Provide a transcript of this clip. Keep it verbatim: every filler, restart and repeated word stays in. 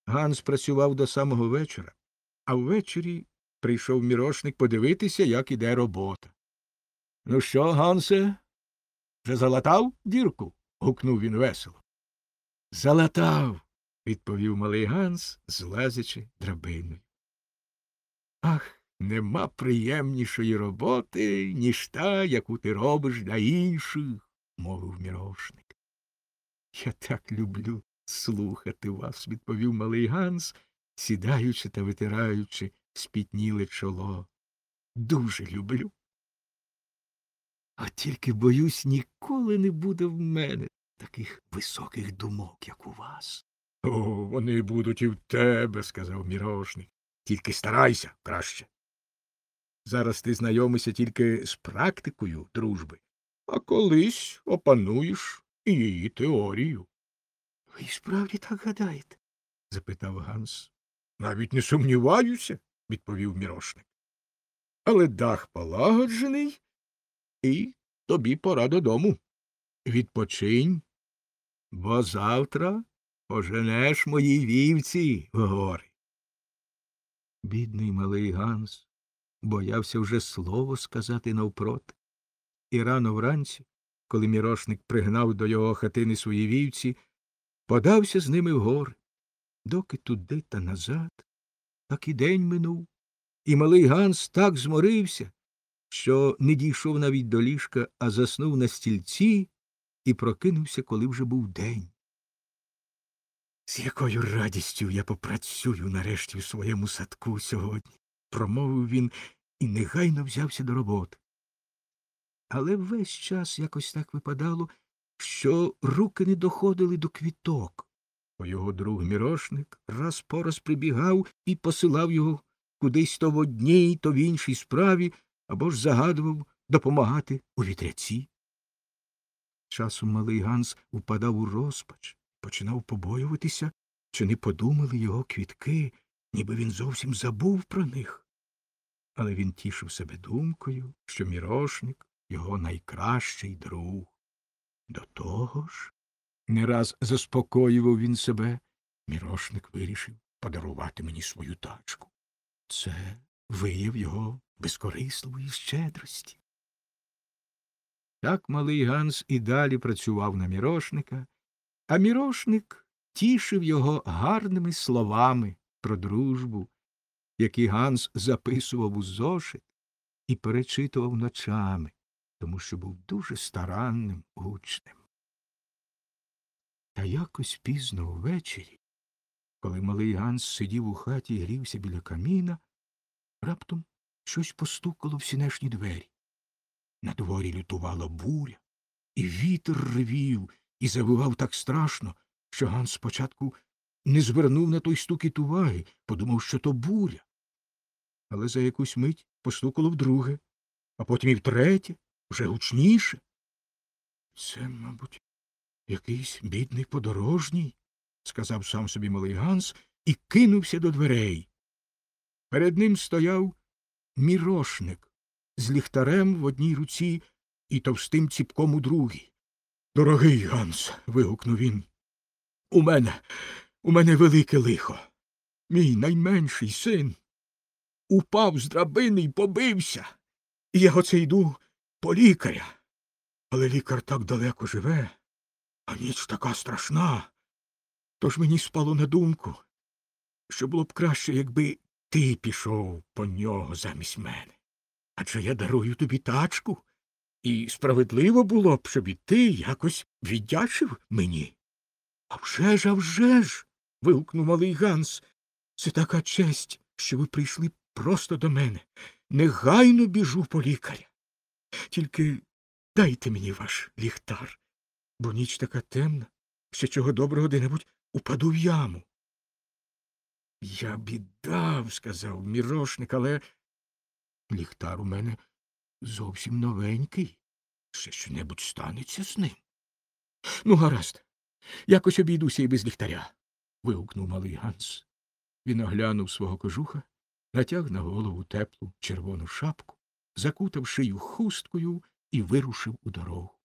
Ганс працював до самого вечора, а ввечері прийшов мірошник подивитися, як іде робота. — Ну що, Гансе, вже залатав дірку? — гукнув він весело. — Залатав, — відповів малий Ганс, злазячи драбиною. — Ах, нема приємнішої роботи, ніж та, яку ти робиш для інших, — мовив мірошник. — Я так люблю слухати вас, — відповів малий Ганс, сідаючи та витираючи спітніле чоло. — Дуже люблю. А тільки, боюсь, ніколи не буде в мене таких високих думок, як у вас. — О, вони будуть і в тебе, — сказав мірошник. — Тільки старайся краще. Зараз ти знайомишся тільки з практикою дружби, а колись опануєш і її теорію. — Ви справді так гадаєте? — запитав Ганс. — Навіть не сумніваюся, — відповів мірошник. — Але дах полагоджений, і тобі пора додому. Відпочинь, бо завтра поженеш моїй вівці в гори. Бідний малий Ганс боявся вже слово сказати навпроти. І рано вранці, коли мірошник пригнав до його хатини свої вівці, подався з ними в гори. Доки туди та назад, так і день минув, і малий Ганс так зморився, що не дійшов навіть до ліжка, а заснув на стільці і прокинувся, коли вже був день. З якою радістю я попрацюю нарешті в своєму садку сьогодні, — промовив він і негайно взявся до роботи. Але весь час якось так випадало, що руки не доходили до квіток, бо його друг мірошник раз по раз прибігав і посилав його кудись то в одній, то в іншій справі, або ж загадував допомагати у вітряці. Часом малий Ганс упадав у розпач, починав побоюватися, чи не подумали його квітки, ніби він зовсім забув про них. Але він тішив себе думкою, що мірошник — його найкращий друг. До того ж, не раз заспокоював він себе, мірошник вирішив подарувати мені свою тачку. Це вияв його безкорисливої щедрості. Так малий Ганс і далі працював на мірошника, а мірошник тішив його гарними словами про дружбу, які Ганс записував у зошит і перечитував ночами, тому що був дуже старанним учнем. Та якось пізно ввечері, коли малий Ганс сидів у хаті і грівся біля каміна, раптом щось постукало в сінешні двері. На дворі лютувала буря, і вітер ревів і завивав так страшно, що Ганс спочатку не звернув на той стукіт уваги, подумав, що то буря. Але за якусь мить постукало вдруге, а потім і втретє, вже гучніше. Це, мабуть, якийсь бідний подорожній, — сказав сам собі малий Ганс і кинувся до дверей. Перед ним стояв мірошник з ліхтарем в одній руці і товстим ціпком у другій. — Дорогий Ганс, — вигукнув він, — у мене, у мене велике лихо. Мій найменший син упав з драбини й побився, і я оце йду по лікаря. Але лікар так далеко живе, а ніч така страшна. Тож мені спало на думку, що було б краще, якби ти пішов по нього замість мене. Адже я дарую тобі тачку, і справедливо було б, щоб і ти якось віддячив мені. — А вже ж, а вже ж! — вигукнув малий Ганс. — Це така честь, що ви прийшли просто до мене. Негайно біжу по лікаря. Тільки дайте мені ваш ліхтар, бо ніч така темна, що чого доброго де-небудь упаду в яму. — Я бідав, — сказав мірошник, — але ліхтар у мене зовсім новенький. Ще що-небудь станеться з ним. — Ну, гаразд, якось обійдуся і без ліхтаря, — вигукнув малий Ганс. Він оглянув свого кожуха, натяг на голову теплу червону шапку, закутав шию хусткою і вирушив у дорогу.